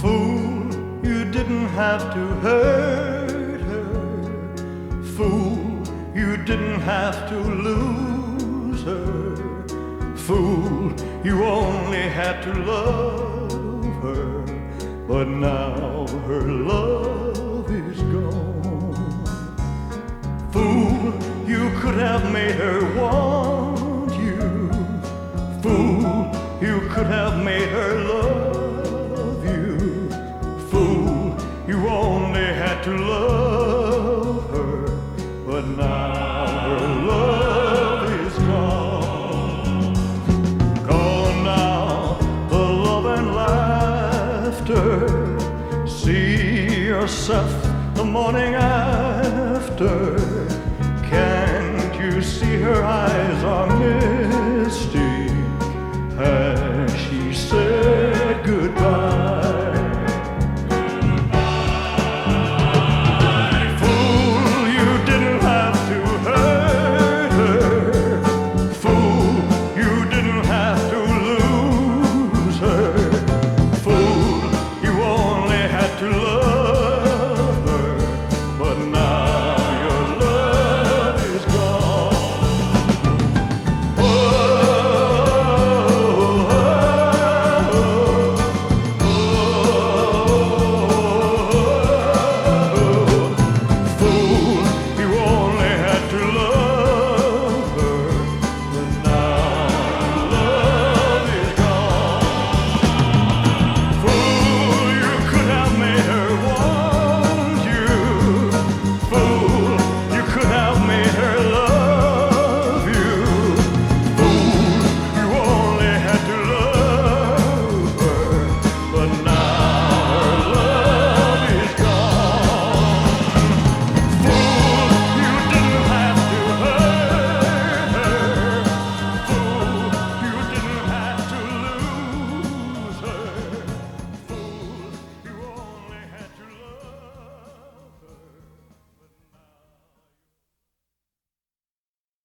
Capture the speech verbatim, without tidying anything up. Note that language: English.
Fool, you didn't have to hurt her. Fool, you didn't have to lose her. Fool, you only had to love her. But now her love is gone. Fool, you could have made her want you. Fool, you could have made her love you. Fool, you only had to love her. But now her love is gone. Gone now, the love and laughter. See yourself the morning after. Can't you see her eyes?